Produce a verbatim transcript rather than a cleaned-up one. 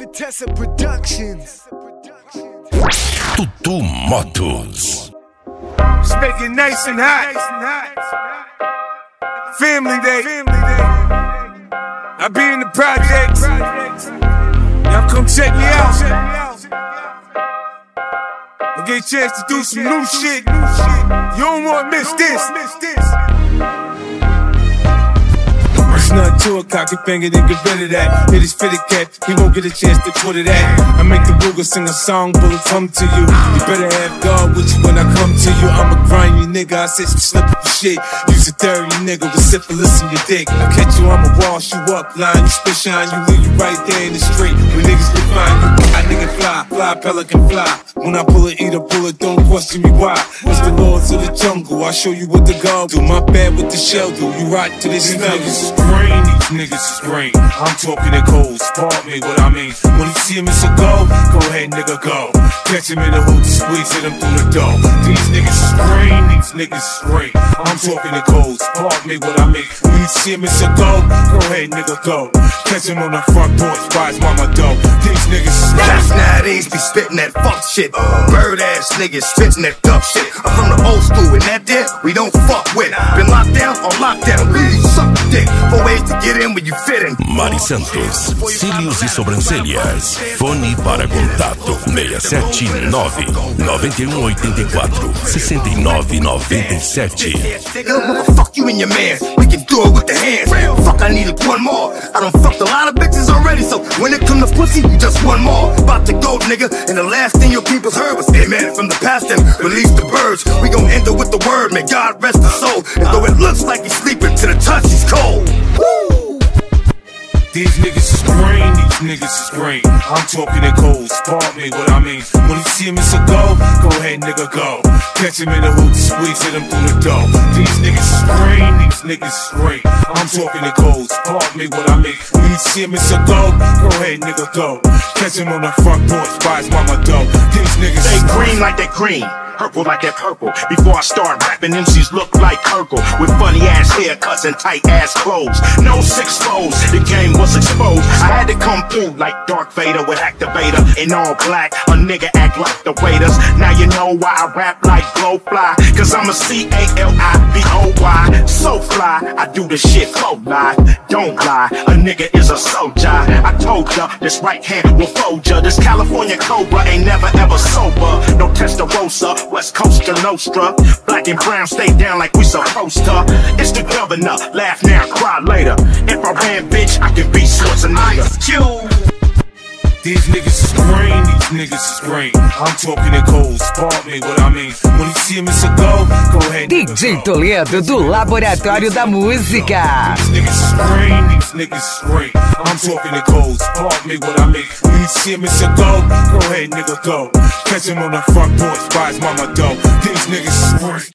Vitessa Productions. Tutu Motos. Just make it nice and hot. Family day. I be in the projects. Y'all come check me out. I get a chance to do some new shit. You don't wanna miss this. It's nothing to it, cock it, bang it, and get rid of that. Hit his fitted cat, he won't get a chance to put it at. I make the Ruger sing a song, bullets come to you. You better have God with you when I come to you. I'm a grimy nigga, I say some slippery shit. Use a dirty nigga with syphilis in your dick. I catch you, I'ma wash you up, line you, spit shine you, leave you right there in the street. When niggas can find you, I nigga fly, fly, pelican fly. When I pull it, eat a bullet, don't question me why. It's the lords of the jungle, I show you what the gun do. My bad with the shell do, you rock to this smell. Green, these niggas is green. I'm talking in cold, spark me what I mean. When you see him, it's a go. Go ahead, nigga, go. Catch him in the hood, squeeze hit him through the door. These niggas is green, these niggas is green. I'm talking in cold, spark me what I mean. When you see him, it's a go. Go ahead, nigga, go. Catch him on the front porch, by his mama dough. These niggas is Cats nowadays be spitting that fuck shit. Bird ass niggas spitting that duck shit. I'm from the old school, and that there we don't fuck with. Been locked down on lockdown, we suck dick. Four ways to get in when you fit in. Mari Santos, cílios e sobrancelhas. Fone para contato seis sete nove, nove um oito quatro, seis nove nove sete. Fuck you and your man, we can do it with the hands. Fuck, I needed one more. I done fucked a lot of bitches already, so when it come to pussy, you just one more. About to go, nigga, and the last thing your people's heard was amen from the past and release the birds. We gon' end it with the word, may God rest his soul. And though it looks like he's sleeping, to the touch he's cold. Woo! These niggas is green, these niggas is green. I'm talking in cold, spark me what I mean. When you see him, it's a go. Go ahead, nigga, go. Catch him in the hood, squeeze hit him through the door. These niggas is green, these niggas is green. I'm talking in cold, spark me what I mean. When you see him, it's a go. Go ahead, nigga, go. Catch him on the front porch, by his mama dough. These niggas they is green like they green. Purple like that purple. Before I start rapping, M Cs look like Urkel with funny ass haircuts and tight ass clothes. No six foes, the game was exposed. I had to come through like Darth Vader with activator in all black. A nigga act like the waiters. Now you know why I rap like Glowfly. Cause I'm a C A L I B O Y. So fly, I do the shit for life. Don't lie, a nigga is a soldier. I told ya, this right hand will fold ya. This California Cobra ain't never ever sober. No Testarossa. West Coast or Nostra. Black and brown stay down like we supposed to. It's the governor, laugh now, cry later. If I ran, bitch, I could be Schwarzenegger. These niggas is green, these niggas is green. I'm talking in cold, spark me what I mean. When you see him, it's a go. Go ahead, D J Toledo do Laboratório da Música. These niggas is green, these niggas is green. I'm talking in cold, spark me what I mean. When you see him, it's a go. Go ahead, nigga, go. Catch him on the front porch, by his mama dough. These niggas is green.